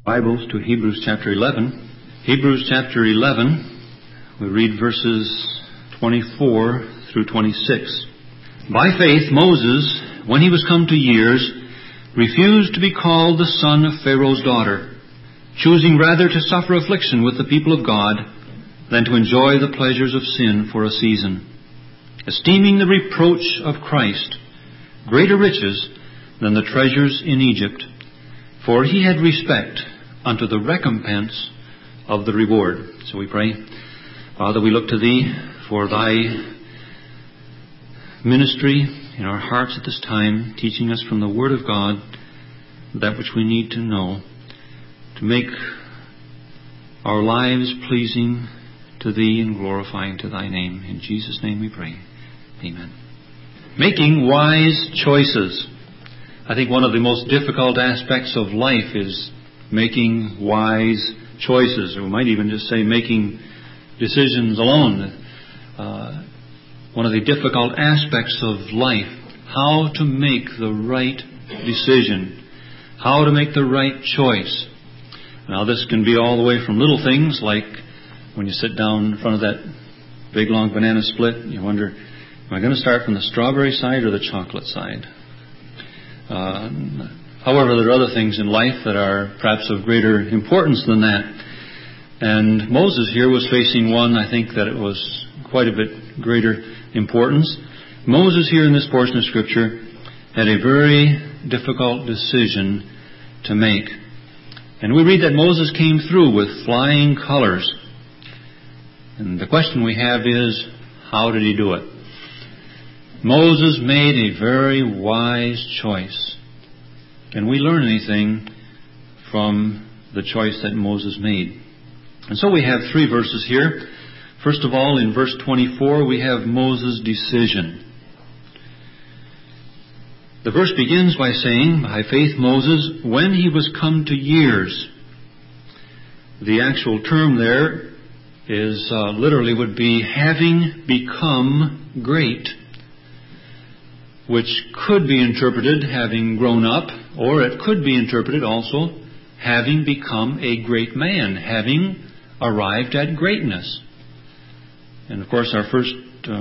Bibles to Hebrews chapter 11. Hebrews chapter 11, we read verses 24 through 26. By faith, Moses, when he was come to years, refused to be called the son of Pharaoh's daughter, choosing rather to suffer affliction with the people of God than to enjoy the pleasures of sin for a season, esteeming the reproach of Christ greater riches than the treasures in Egypt, for he had respect unto the recompense of the reward. So we pray. Father, we look to Thee for Thy ministry in our hearts at this time, teaching us from the Word of God that which we need to know to make our lives pleasing to Thee and glorifying to Thy name. In Jesus' name we pray. Amen. Making wise choices. I think one of the most difficult aspects of life is making wise choices, or we might even just say making decisions alone. One of the difficult aspects of life, how to make the right decision, how to make the right choice. Now this can be all the way from little things like when you sit down in front of that big long banana split, you wonder, am I going to start from the strawberry side or the chocolate side? However, there are other things in life that are perhaps of greater importance than that. And Moses here was facing one, I think, that it was quite a bit greater importance. Moses here in this portion of Scripture had a very difficult decision to make. And we read that Moses came through with flying colors. And the question we have is, how did he do it? Moses made a very wise choice. Can we learn anything from the choice that Moses made? And so we have three verses here. First of all, in verse 24, we have Moses' decision. The verse begins by saying, by faith Moses, when he was come to years. The actual term there is literally would be having become great, which could be interpreted having grown up, or it could be interpreted also having become a great man, having arrived at greatness. And of course our first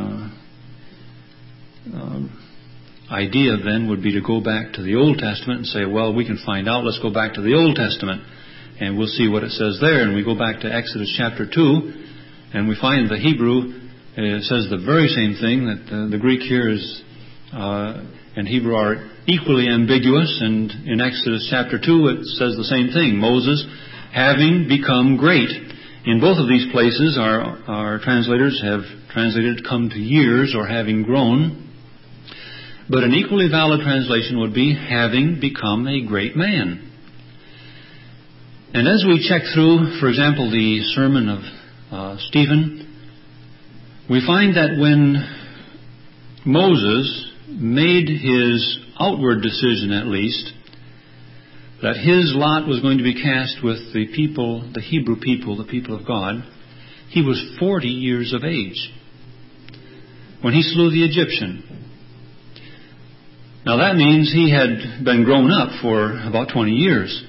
idea then would be to go back to the Old Testament and say, well, we can find out, let's go back to the Old Testament and we'll see what it says there. And we go back to Exodus chapter 2 and we find the Hebrew says the very same thing, that the Greek here is and Hebrew are equally ambiguous, and in Exodus chapter 2 it says the same thing. Moses having become great. In both of these places our translators have translated come to years or having grown. But an equally valid translation would be having become a great man. And as we check through, for example, the sermon of Stephen, we find that when Moses made his outward decision, at least, that his lot was going to be cast with the people, the Hebrew people, the people of God, he was 40 years of age when he slew the Egyptian. Now that means he had been grown up for about 20 years.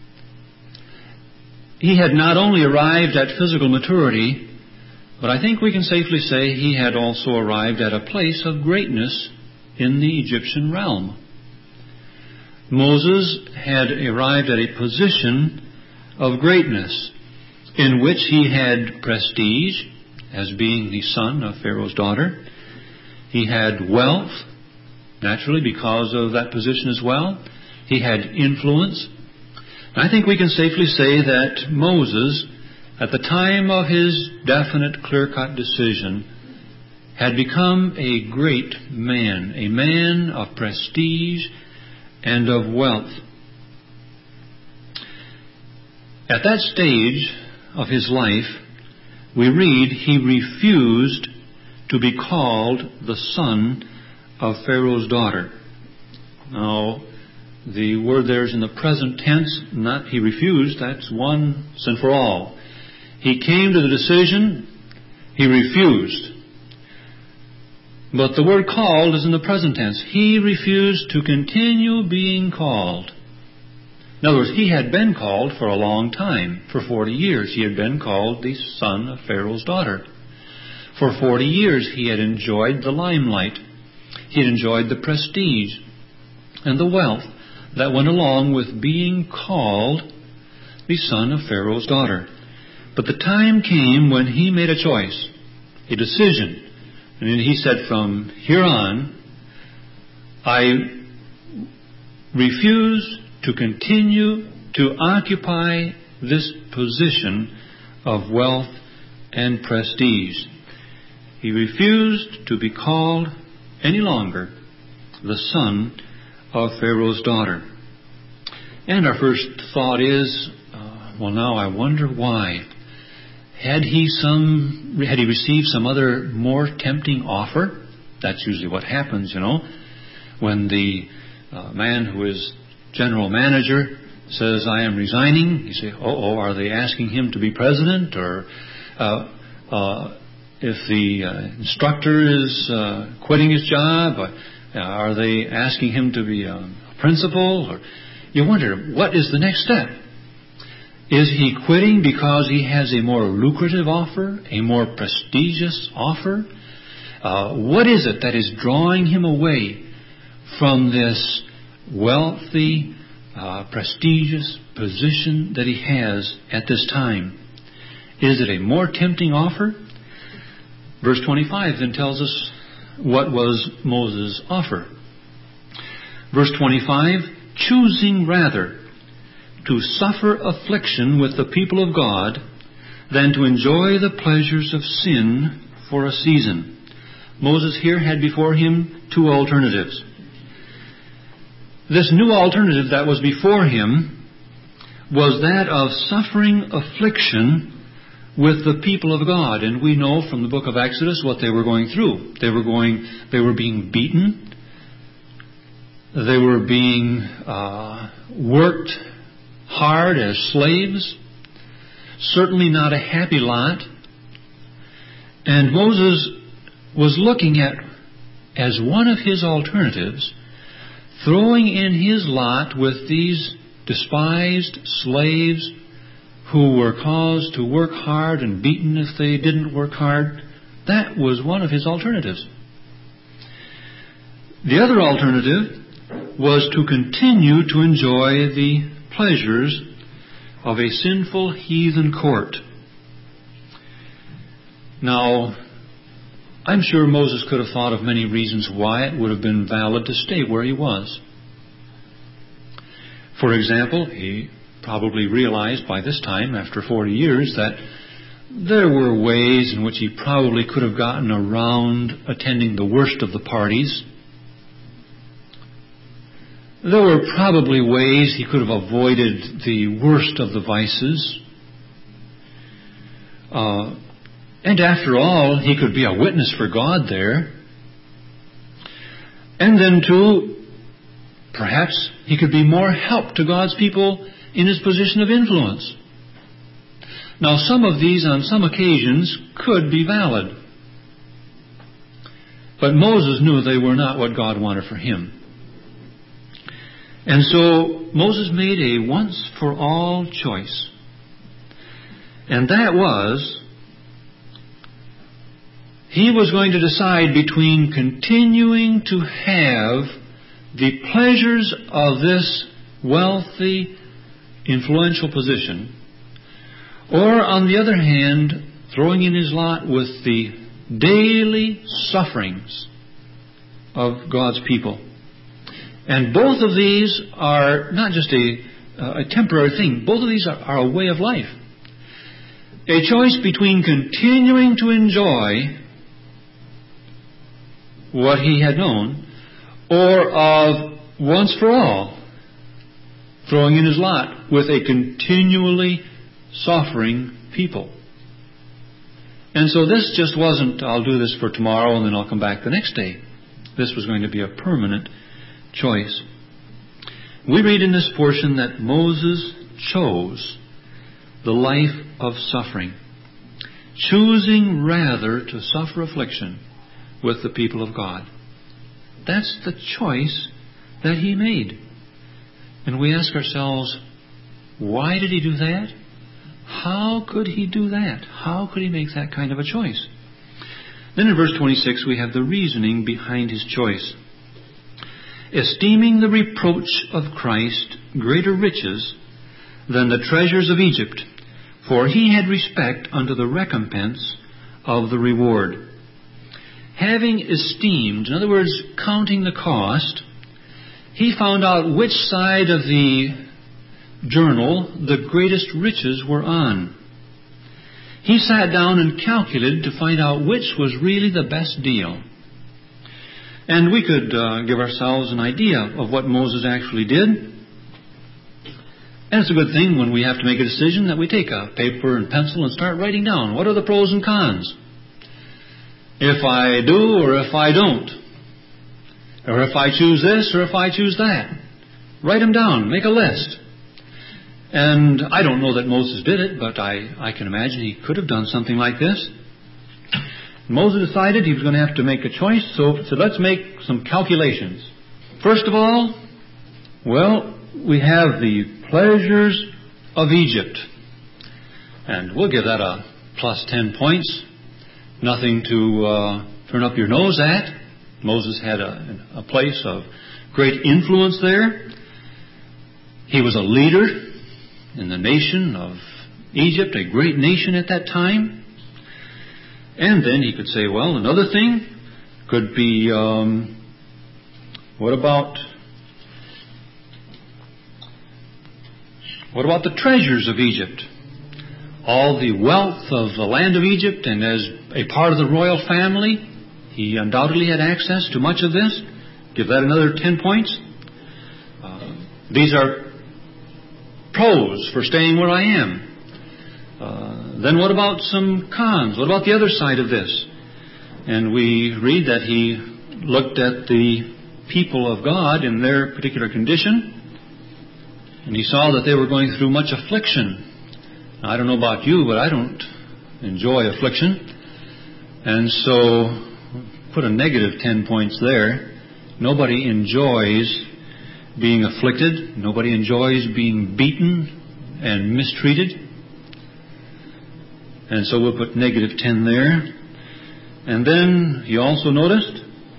He had not only arrived at physical maturity, but I think we can safely say he had also arrived at a place of greatness in the Egyptian realm. Moses had arrived at a position of greatness in which he had prestige as being the son of Pharaoh's daughter. He had wealth, naturally because of that position as well. He had influence. I think we can safely say that Moses, at the time of his definite, clear-cut decision, had become a great man, a man of prestige and of wealth. At that stage of his life, we read he refused to be called the son of Pharaoh's daughter. Now, the word there is in the present tense, not he refused, that's once and for all. He came to the decision, he refused. But the word called is in the present tense. He refused to continue being called. In other words, he had been called for a long time. For 40 years, he had been called the son of Pharaoh's daughter. For 40 years, he had enjoyed the limelight. He had enjoyed the prestige and the wealth that went along with being called the son of Pharaoh's daughter. But the time came when he made a choice, a decision. And he said, from here on, I refuse to continue to occupy this position of wealth and prestige. He refused to be called any longer the son of Pharaoh's daughter. And our first thought is, well, now I wonder why. Had he received some other more tempting offer? That's usually what happens, when the man who is general manager says, I am resigning. You say, are they asking him to be president? Or if the instructor is quitting his job, are they asking him to be a principal? Or you wonder, what is the next step? Is he quitting because he has a more lucrative offer, a more prestigious offer? What is it that is drawing him away from this wealthy, prestigious position that he has at this time? Is it a more tempting offer? Verse 25 then tells us what was Moses' offer. Verse 25, choosing rather to suffer affliction with the people of God than to enjoy the pleasures of sin for a season. Moses here had before him two alternatives. This new alternative that was before him was that of suffering affliction with the people of God. And we know from the book of Exodus what they were going through. They were being beaten. They were being worked hard as slaves. Certainly not a happy lot. And Moses was looking at, as one of his alternatives, throwing in his lot with these despised slaves who were caused to work hard and beaten if they didn't work hard. That was one of his alternatives. The other alternative was to continue to enjoy the pleasures of a sinful heathen court. Now, I'm sure Moses could have thought of many reasons why it would have been valid to stay where he was. For example, he probably realized by this time, after 40 years, that there were ways in which he probably could have gotten around attending the worst of the parties. There were probably ways he could have avoided the worst of the vices. And after all, he could be a witness for God there. And then too, perhaps he could be more help to God's people in his position of influence. Now, some of these on some occasions could be valid. But Moses knew they were not what God wanted for him. And so Moses made a once-for-all choice. And that was, he was going to decide between continuing to have the pleasures of this wealthy, influential position, or on the other hand, throwing in his lot with the daily sufferings of God's people. And both of these are not just a temporary thing. Both of these are a way of life. A choice between continuing to enjoy what he had known, or of once for all throwing in his lot with a continually suffering people. And so this just wasn't, I'll do this for tomorrow and then I'll come back the next day. This was going to be a permanent choice. We read in this portion that Moses chose the life of suffering, choosing rather to suffer affliction with the people of God. That's the choice that he made. And we ask ourselves, Why did he do that? How could he do that? How could he make that kind of a choice? Then in verse 26 we have the reasoning behind his choice. Esteeming the reproach of Christ greater riches than the treasures of Egypt, for he had respect unto the recompense of the reward. Having esteemed, in other words, counting the cost, he found out which side of the journal the greatest riches were on. He sat down and calculated to find out which was really the best deal. And we could give ourselves an idea of what Moses actually did. And it's a good thing when we have to make a decision that we take a paper and pencil and start writing down what are the pros and cons. If I do or if I don't. Or if I choose this or if I choose that. Write them down. Make a list. And I don't know that Moses did it, but I can imagine he could have done something like this. Moses decided he was going to have to make a choice, so let's make some calculations. First of all, well, we have the pleasures of Egypt. And we'll give that a plus 10 points. Nothing to turn up your nose at. Moses had a place of great influence there. He was a leader in the nation of Egypt, a great nation at that time. And then he could say, well, another thing could be, what about the treasures of Egypt? All the wealth of the land of Egypt, and as a part of the royal family, he undoubtedly had access to much of this. Give that another 10 points. These are pros for staying where I am. Then what about some cons? What about the other side of this? And we read that he looked at the people of God in their particular condition, and he saw that they were going through much affliction. I don't know about you, but I don't enjoy affliction. And so put a negative 10 points there. Nobody enjoys being afflicted. Nobody enjoys being beaten and mistreated. And so we'll put negative 10 there. And then you also noticed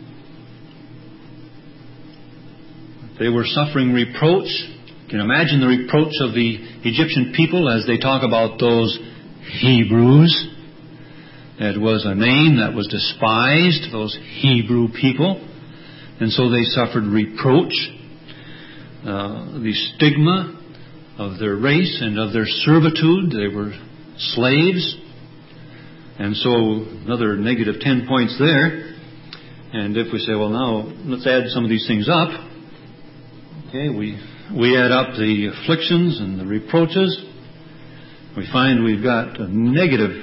they were suffering reproach. You can imagine the reproach of the Egyptian people as they talk about those Hebrews. It was a name that was despised, those Hebrew people. And so they suffered reproach. The stigma of their race and of their servitude. They were slaves. And so another negative 10 points there. And if we say, well, now let's add some of these things up. Okay, we add up the afflictions and the reproaches. We find we've got a negative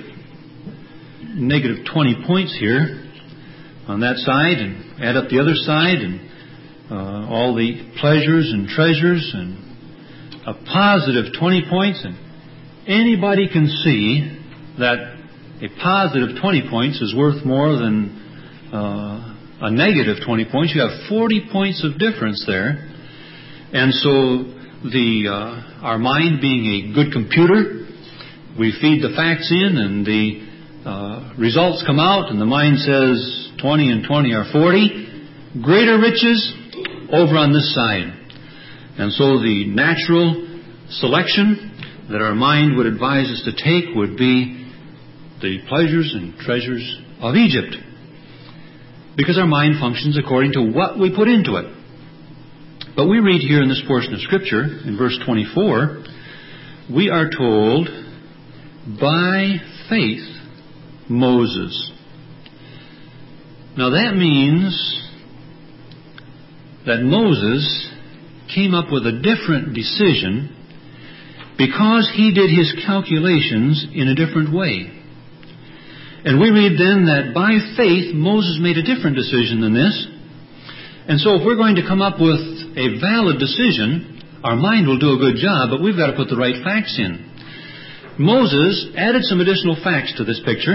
20 points here on that side, and add up the other side, and all the pleasures and treasures, and a positive 20 points. And anybody can see that a positive 20 points is worth more than a negative 20 points. You have 40 points of difference there. And so our mind being a good computer, we feed the facts in and the results come out, and the mind says 20 and 20 are 40. Greater riches over on this side. And so the natural selection that our mind would advise us to take would be the pleasures and treasures of Egypt. Because our mind functions according to what we put into it. But we read here in this portion of Scripture, in verse 24, we are told, by faith, Moses. Now that means that Moses came up with a different decision because he did his calculations in a different way. And we read then that by faith, Moses made a different decision than this. And so if we're going to come up with a valid decision, our mind will do a good job, but we've got to put the right facts in. Moses added some additional facts to this picture.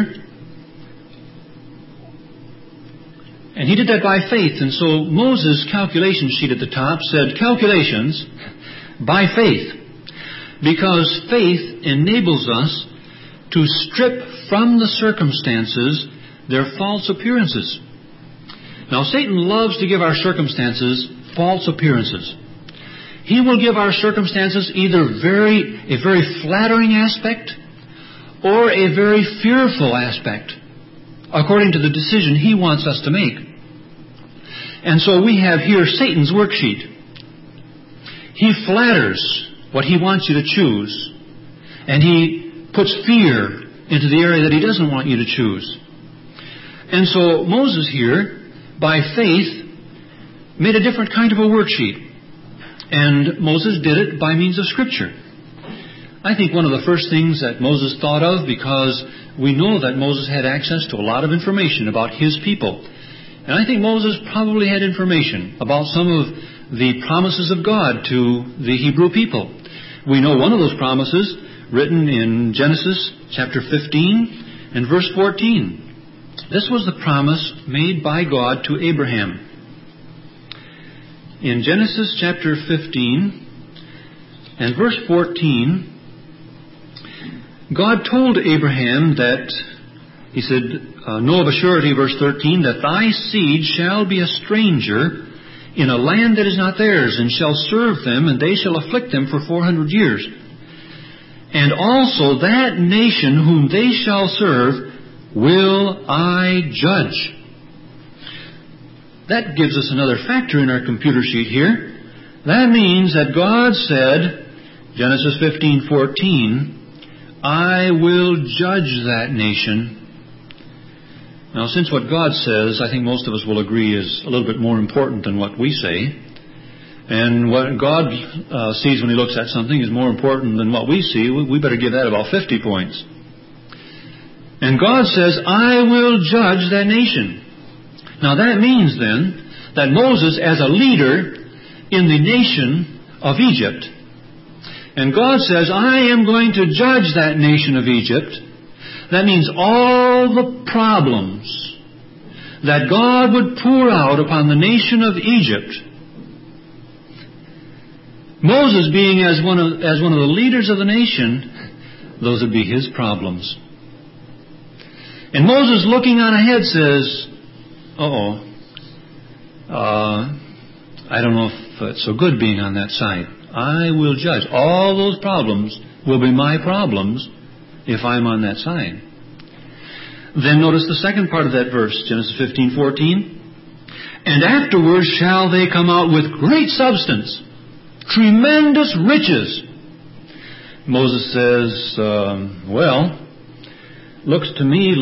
And he did that by faith. And so Moses' calculation sheet at the top said, calculations by faith. Because faith enables us to strip from the circumstances their false appearances. Now, Satan loves to give our circumstances false appearances. He will give our circumstances either a very flattering aspect or a very fearful aspect, according to the decision he wants us to make. And so we have here Satan's worksheet. He flatters what he wants you to choose, and he puts fear into the area that he doesn't want you to choose. And so Moses here, by faith, made a different kind of a worksheet. And Moses did it by means of Scripture. I think one of the first things that Moses thought of, because we know that Moses had access to a lot of information about his people. And I think Moses probably had information about some of the promises of God to the Hebrew people. We know one of those promises written in Genesis chapter 15 and verse 14. This was the promise made by God to Abraham. In Genesis chapter 15 and verse 14, God told Abraham that, he said, know of a surety, verse 13, that thy seed shall be a stranger in a land that is not theirs, and shall serve them, and they shall afflict them for 400 years. And also that nation whom they shall serve will I judge. That gives us another factor in our computer sheet here. That means that God said, Genesis 15:14, I will judge that nation. Now, since what God says, I think most of us will agree, is a little bit more important than what we say. And what God sees when He looks at something is more important than what we see. We better give that about 50 points. And God says, I will judge that nation. Now that means then that Moses, as a leader in the nation of Egypt, and God says, I am going to judge that nation of Egypt. That means all the problems that God would pour out upon the nation of Egypt, Moses being as one of the leaders of the nation, those would be his problems. And Moses, looking on ahead, says, I don't know if it's so good being on that side. I will judge. All those problems will be my problems if I'm on that side. Then notice the second part of that verse, Genesis 15:14. And afterwards shall they come out with great substance, tremendous riches. Moses says, looks to me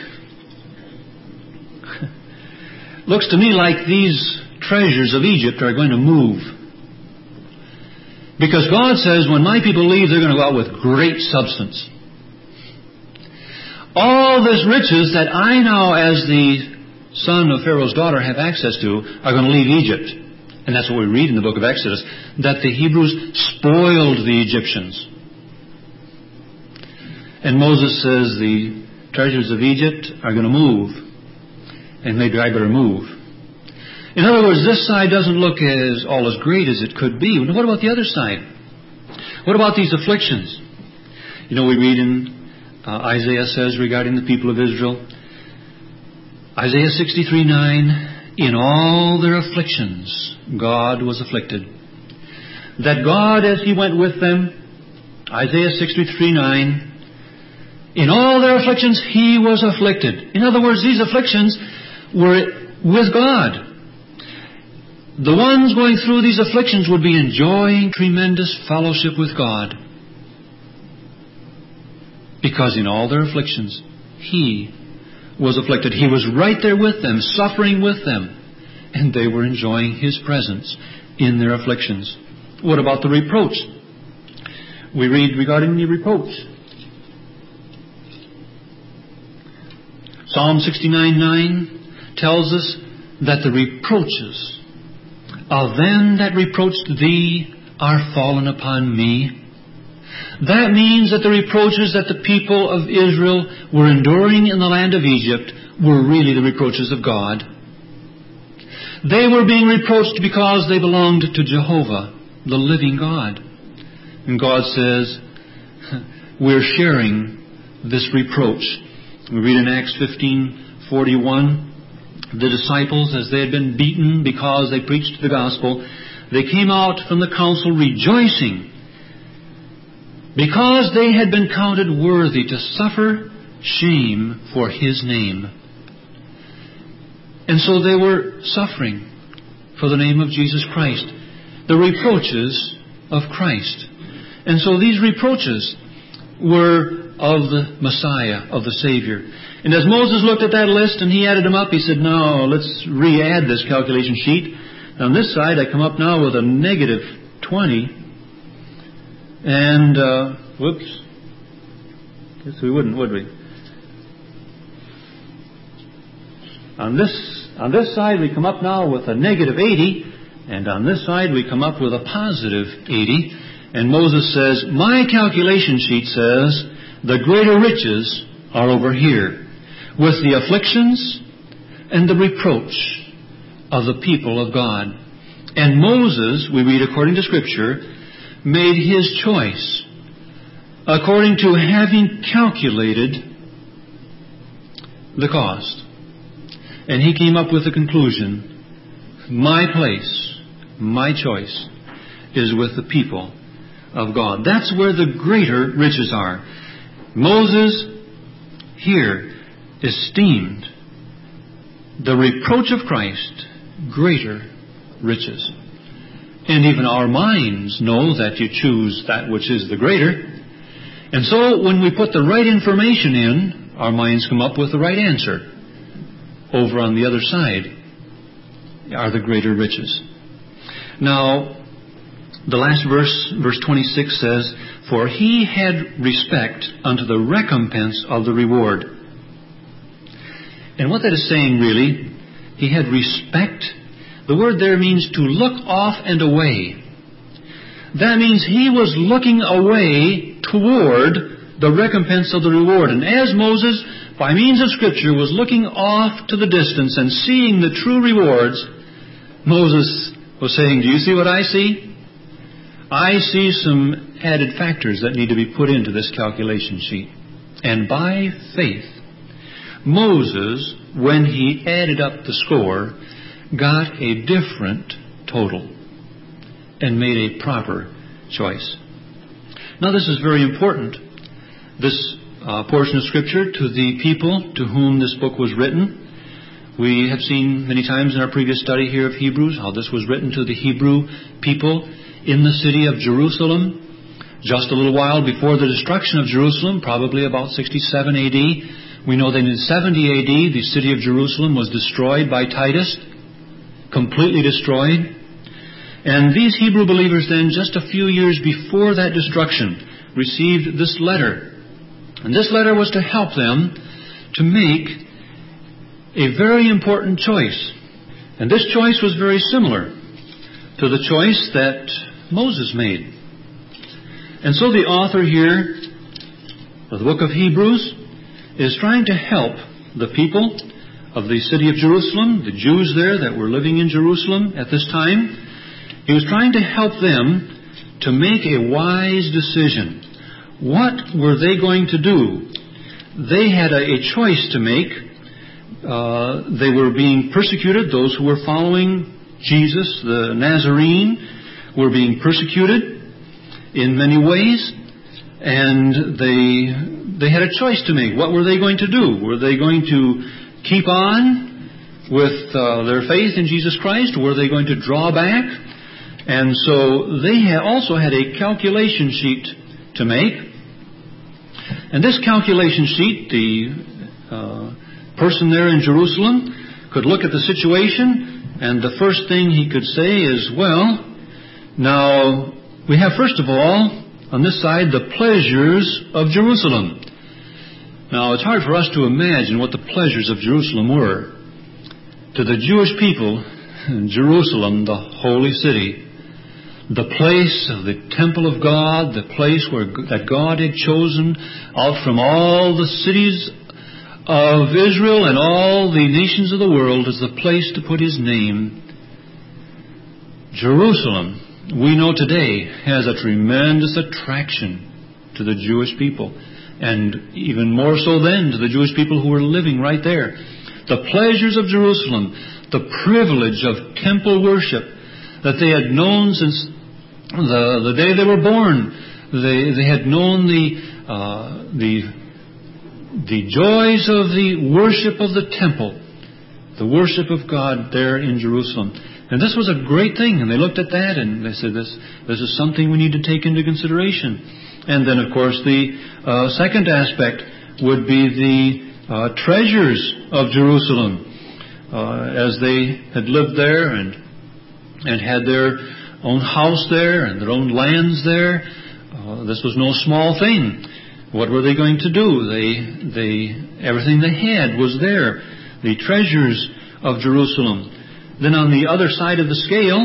like these treasures of Egypt are going to move. Because God says, when my people leave, they're going to go out with great substance. All this riches that I now, as the son of Pharaoh's daughter, have access to, are going to leave Egypt. And that's what we read in the book of Exodus, that the Hebrews spoiled the Egyptians. And Moses says the treasures of Egypt are going to move. And maybe I better move. In other words, this side doesn't look all as great as it could be. What about the other side? What about these afflictions? You know, we read in Isaiah says regarding the people of Israel, Isaiah 63:9, in all their afflictions God was afflicted. That God, as He went with them, Isaiah 63:9, in all their afflictions He was afflicted. In other words, these afflictions were with God. The ones going through these afflictions would be enjoying tremendous fellowship with God. Because in all their afflictions, He was afflicted. He was right there with them, suffering with them. And they were enjoying His presence in their afflictions. What about the reproach? We read regarding the reproach. Psalm 69:9 tells us that the reproaches of them that reproached Thee are fallen upon me. That means that the reproaches that the people of Israel were enduring in the land of Egypt were really the reproaches of God. They were being reproached because they belonged to Jehovah, the living God. And God says, we're sharing this reproach. We read in Acts 15:41, the disciples, as they had been beaten because they preached the gospel, they came out from the council rejoicing because they had been counted worthy to suffer shame for His name. And so they were suffering for the name of Jesus Christ, the reproaches of Christ. And so these reproaches were of the Messiah, of the Savior. And as Moses looked at that list and he added them up, he said, now let's re-add this calculation sheet. On this side, I come up now with a negative 20. And, whoops. Guess we wouldn't, would we? On this side, we come up now with a negative 80. And on this side, we come up with a positive 80. And Moses says, my calculation sheet says, the greater riches are over here, with the afflictions and the reproach of the people of God. And Moses, we read according to Scripture, made his choice according to having calculated the cost. And he came up with the conclusion, my place, my choice, is with the people of God. That's where the greater riches are. Moses here esteemed the reproach of Christ greater riches. And even our minds know that you choose that which is the greater. And so when we put the right information in, our minds come up with the right answer. Over on the other side are the greater riches. Now, the last verse 26 says, for he had respect unto the recompense of the reward. And what that is saying really, he had respect. The word there means to look off and away. That means he was looking away toward the recompense of the reward. And as Moses, by means of Scripture, was looking off to the distance and seeing the true rewards, Moses was saying, do you see what I see? I see some added factors that need to be put into this calculation sheet. And by faith, Moses, when he added up the score, got a different total and made a proper choice. Now this is very important. This portion of Scripture to the people to whom this book was written. We have seen many times in our previous study here of Hebrews how this was written to the Hebrew people in the city of Jerusalem, just a little while before the destruction of Jerusalem, probably about 67 AD. We know that in 70 AD, the city of Jerusalem was destroyed by Titus, completely destroyed. And these Hebrew believers then, just a few years before that destruction, received this letter. And this letter was to help them to make a very important choice. And this choice was very similar to the choice that Moses made. And so the author here of the book of Hebrews is trying to help the people of the city of Jerusalem, the Jews there that were living in Jerusalem at this time. He was trying to help them to make a wise decision. What were they going to do? They had a choice to make. They were being persecuted. Those who were following Jesus, the Nazarene, were being persecuted in many ways, and they had a choice to make. What were they going to do? Were they going to keep on with their faith in Jesus Christ, or were they going to draw back? And so they also had a calculation sheet to make. And this calculation sheet, the person there in Jerusalem could look at the situation, and the first thing he could say is, well, now we have first of all on this side the pleasures of Jerusalem. Now it's hard for us to imagine what the pleasures of Jerusalem were. To the Jewish people, Jerusalem, the holy city, the place of the temple of God, the place that God had chosen out from all the cities of Israel and all the nations of the world as the place to put His name. Jerusalem we know today has a tremendous attraction to the Jewish people, and even more so then to the Jewish people who were living right there. The pleasures of Jerusalem, the privilege of temple worship that they had known since the day they were born. They had known the joys of the worship of the temple, the worship of God there in Jerusalem. And this was a great thing. And they looked at that and they said, this is something we need to take into consideration. And then, of course, the second aspect would be the treasures of Jerusalem. As they had lived there and had their own house there and their own lands there, this was no small thing. What were they going to do? Everything they had was there. The treasures of Jerusalem. Then on the other side of the scale,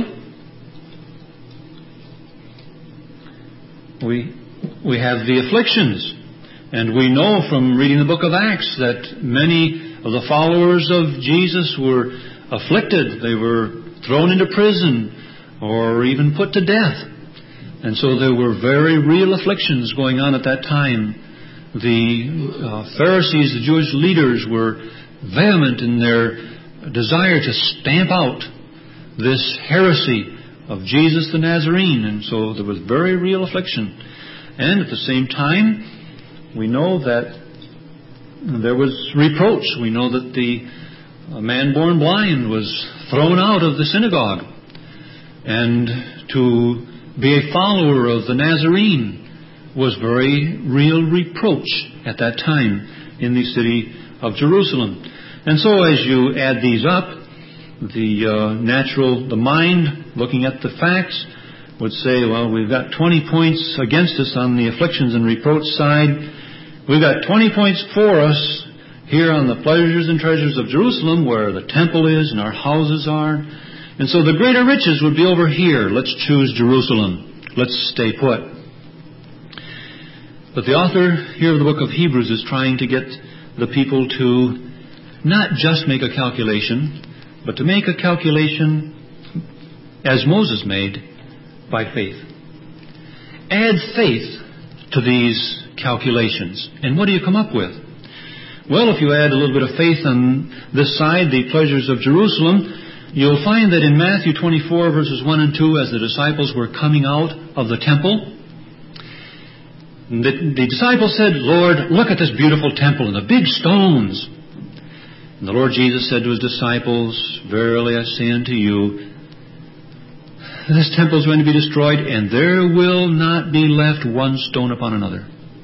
we have the afflictions. And we know from reading the book of Acts that many of the followers of Jesus were afflicted. They were thrown into prison or even put to death. And so there were very real afflictions going on at that time. The Pharisees, the Jewish leaders, were vehement in their desire to stamp out this heresy of Jesus the Nazarene. And so there was very real affliction. And at the same time, we know that there was reproach. We know that the man born blind was thrown out of the synagogue. And to be a follower of the Nazarene was very real reproach at that time in the city of Jerusalem. And so as you add these up, the mind, looking at the facts, would say, well, we've got 20 points against us on the afflictions and reproach side. We've got 20 points for us here on the pleasures and treasures of Jerusalem, where the temple is and our houses are. And so the greater riches would be over here. Let's choose Jerusalem. Let's stay put. But the author here of the book of Hebrews is trying to get the people to not just make a calculation, but to make a calculation as Moses made, by faith. Add faith to these calculations. And what do you come up with? Well, if you add a little bit of faith on this side, the pleasures of Jerusalem, you'll find that in Matthew 24, verses 1 and 2, as the disciples were coming out of the temple, the disciples said, Lord, look at this beautiful temple and the big stones. And the Lord Jesus said to His disciples, verily I say unto you, this temple is going to be destroyed, and there will not be left one stone upon another.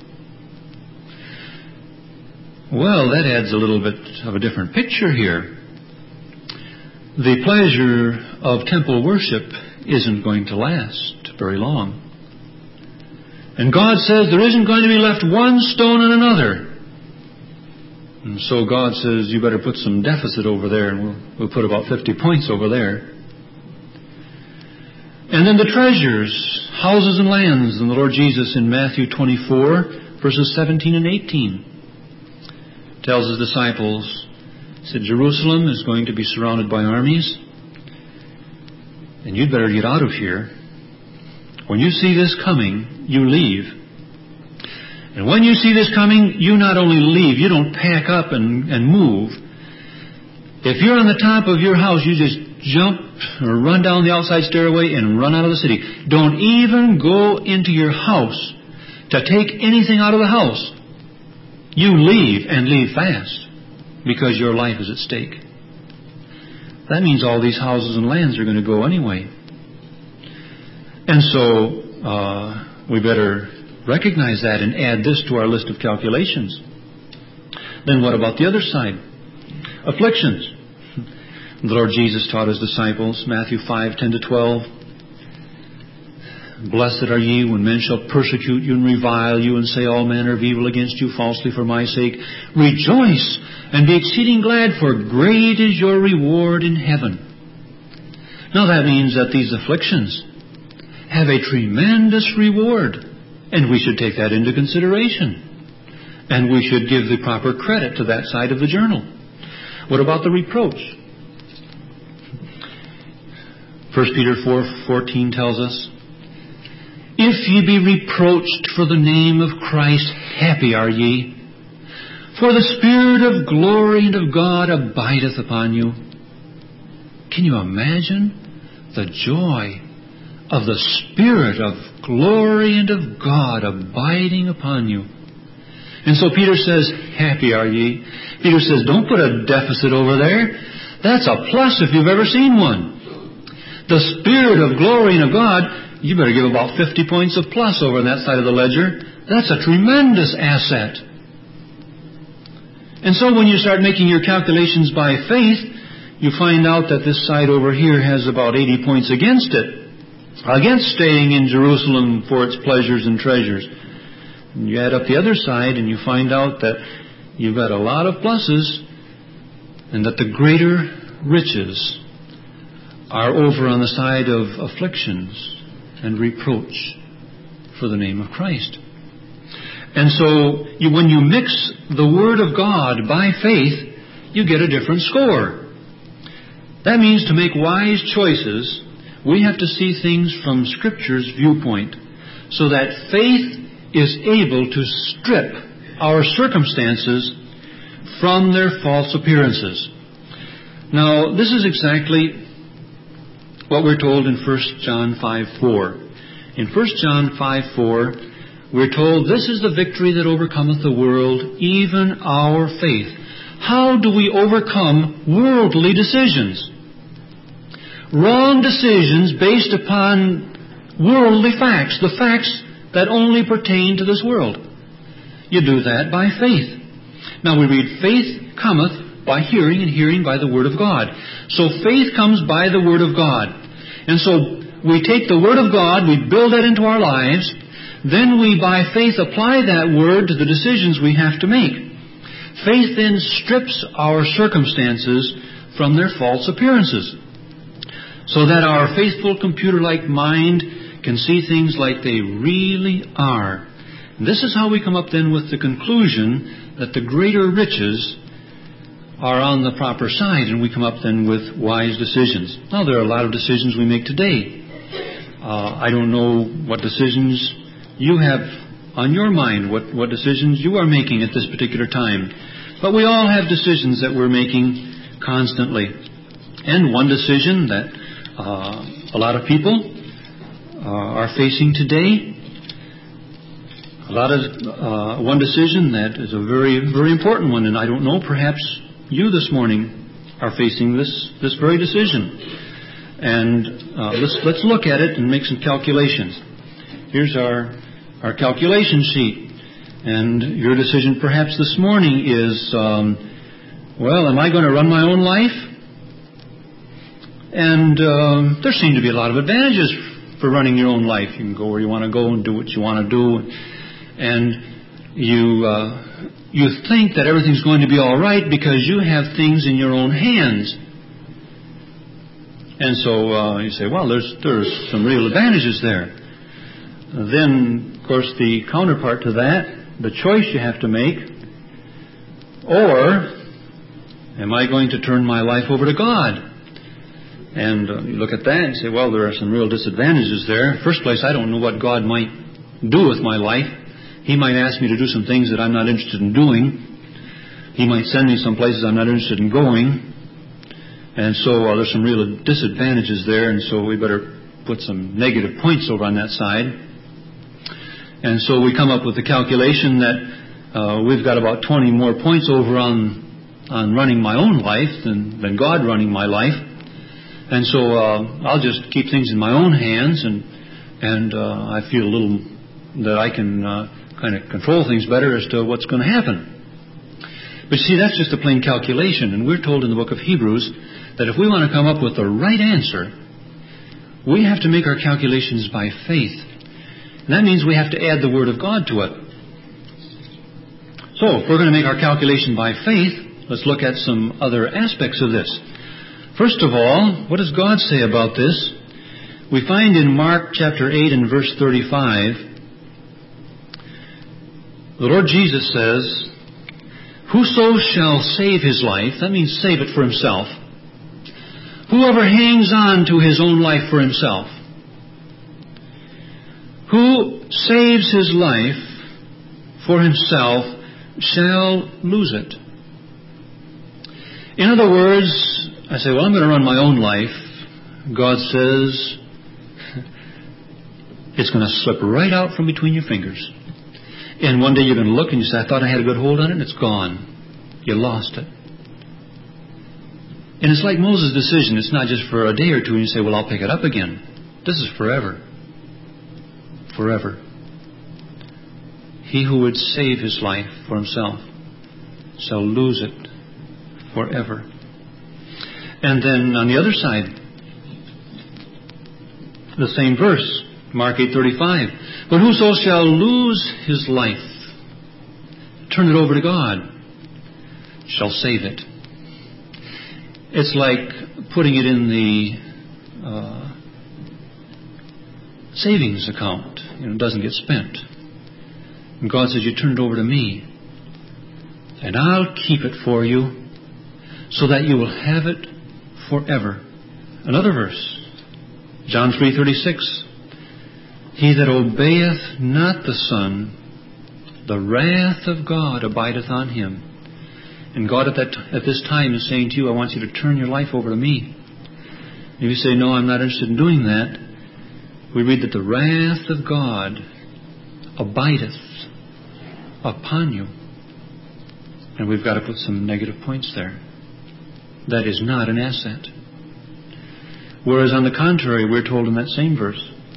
Well, that adds a little bit of a different picture here. The pleasure of temple worship isn't going to last very long. And God says there isn't going to be left one stone on another. And so God says, you better put some deficit over there, and we'll put about 50 points over there. And then the treasures, houses and lands. And the Lord Jesus in Matthew 24, verses 17 and 18, tells His disciples, said, Jerusalem is going to be surrounded by armies, and you'd better get out of here. When you see this coming, you leave. And when you see this coming, you not only leave, you don't pack up and move. If you're on the top of your house, you just jump or run down the outside stairway and run out of the city. Don't even go into your house to take anything out of the house. You leave, and leave fast, because your life is at stake. That means all these houses and lands are going to go anyway. And so we better recognize that and add this to our list of calculations. Then what about the other side? Afflictions. The Lord Jesus taught His disciples, Matthew 5:10-12, Blessed are ye when men shall persecute you and revile you and say all manner of evil against you falsely for my sake. Rejoice and be exceeding glad, for great is your reward in heaven. Now that means that these afflictions have a tremendous reward, and we should take that into consideration. And we should give the proper credit to that side of the journal. What about the reproach? 1 Peter 4:14 tells us, "If ye be reproached for the name of Christ, happy are ye, for the Spirit of glory and of God abideth upon you." Can you imagine the joy of the Spirit of glory and of God abiding upon you? And so Peter says, happy are ye. Peter says, don't put a deficit over there. That's a plus if you've ever seen one. The Spirit of glory and of God, you better give about 50 points of plus over on that side of the ledger. That's a tremendous asset. And so when you start making your calculations by faith, you find out that this side over here has about 80 points against it, against staying in Jerusalem for its pleasures and treasures. And you add up the other side and you find out that you've got a lot of pluses, and that the greater riches are over on the side of afflictions and reproach for the name of Christ. And so when you mix the Word of God by faith, you get a different score. That means to make wise choices, we have to see things from Scripture's viewpoint, so that faith is able to strip our circumstances from their false appearances. Now, this is exactly what we're told in 1 John 5:4. In 1 John 5:4, we're told, "This is the victory that overcometh the world, even our faith." How do we overcome worldly decisions? Wrong decisions based upon worldly facts, the facts that only pertain to this world. You do that by faith. Now we read, faith cometh by hearing, and hearing by the Word of God. So faith comes by the Word of God. And so we take the Word of God, we build that into our lives, then we by faith apply that Word to the decisions we have to make. Faith then strips our circumstances from their false appearances, so that our faithful computer-like mind can see things like they really are. And this is how we come up then with the conclusion that the greater riches are on the proper side, and we come up then with wise decisions. Now, there are a lot of decisions we make today. I don't know what decisions you have on your mind, what decisions you are making at this particular time. But we all have decisions that we're making constantly. And one decision that a lot of people are facing today, one decision that is a very, very important one, and I don't know, perhaps you this morning are facing this very decision. And let's look at it and make some calculations. Here's our calculation sheet. And your decision perhaps this morning is, am I going to run my own life? And there seem to be a lot of advantages for running your own life. You can go where you want to go and do what you want to do. And you think that everything's going to be all right because you have things in your own hands. And so you say, well, there's some real advantages there. Then, of course, the counterpart to that, the choice you have to make, or am I going to turn my life over to God? And you look at that and say, well, there are some real disadvantages there. First place, I don't know what God might do with my life. He might ask me to do some things that I'm not interested in doing. He might send me some places I'm not interested in going. And so there's some real disadvantages there, and so we better put some negative points over on that side. And so we come up with the calculation that we've got about 20 more points over on running my own life than God running my life. And so I'll just keep things in my own hands, and I feel a little that I can kind of control things better as to what's going to happen. But see, that's just a plain calculation, and we're told in the book of Hebrews that if we want to come up with the right answer, we have to make our calculations by faith. And that means we have to add the Word of God to it. So, if we're going to make our calculation by faith, let's look at some other aspects of this. First of all, what does God say about this? We find in Mark chapter 8 and verse 35, the Lord Jesus says, "Whoso shall save his life," that means save it for himself, "whoso Whoever hangs on to his own life for himself, who saves his life for himself, shall lose it. In other words, I say, well, I'm going to run my own life. God says, it's going to slip right out from between your fingers. And one day you're going to look and you say, I thought I had a good hold on it, and it's gone. You lost it. And it's like Moses' decision. It's not just for a day or two and you say, well, I'll pick it up again. This is forever. Forever. He who would save his life for himself shall lose it forever. And then on the other side, the same verse, Mark 8:35. But whoso shall lose his life, turn it over to God, shall save it. It's like putting it in the savings account. It doesn't get spent. And God says, you turn it over to me, and I'll keep it for you so that you will have it forever. Another verse, John 3:36. He that obeyeth not the Son, the wrath of God abideth on him. And God at this time is saying to you, I want you to turn your life over to me. If you say, no, I'm not interested in doing that, we read that the wrath of God abideth upon you. And we've got to put some negative points there. That is not an asset. Whereas on the contrary, we're told in that same verse,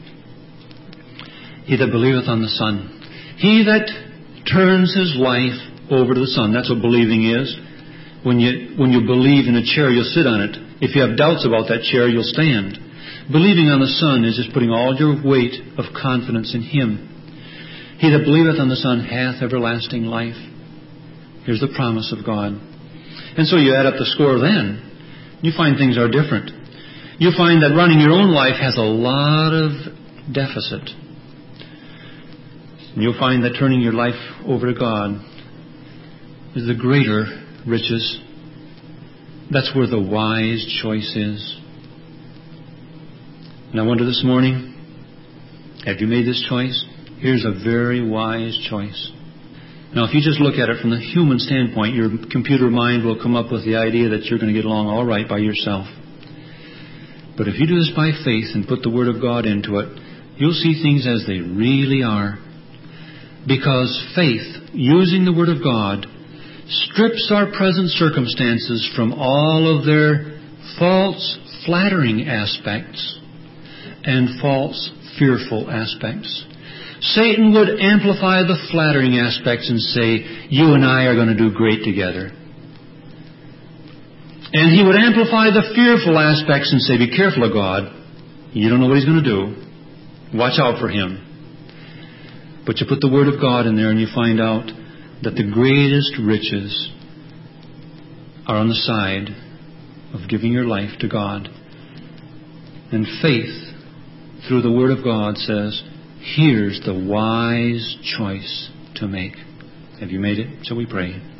he that believeth on the Son, he that turns his life over to the Son. That's what believing is. When you believe in a chair, you'll sit on it. If you have doubts about that chair, you'll stand. Believing on the Son is just putting all your weight of confidence in Him. He that believeth on the Son hath everlasting life. Here's the promise of God. And so you add up the score then. You find things are different. You find that running your own life has a lot of deficit. And you'll find that turning your life over to God is the greater riches. That's where the wise choice is. And I wonder this morning, have you made this choice? Here's a very wise choice. Now, if you just look at it from the human standpoint, your computer mind will come up with the idea that you're going to get along all right by yourself. But if you do this by faith and put the Word of God into it, you'll see things as they really are. Because faith, using the Word of God, strips our present circumstances from all of their false, flattering aspects and false, fearful aspects. Satan would amplify the flattering aspects and say, you and I are going to do great together. And he would amplify the fearful aspects and say, be careful of God. You don't know what He's going to do. Watch out for Him. But you put the Word of God in there and you find out that the greatest riches are on the side of giving your life to God. And faith, through the Word of God, says, here's the wise choice to make. Have you made it? Shall we pray?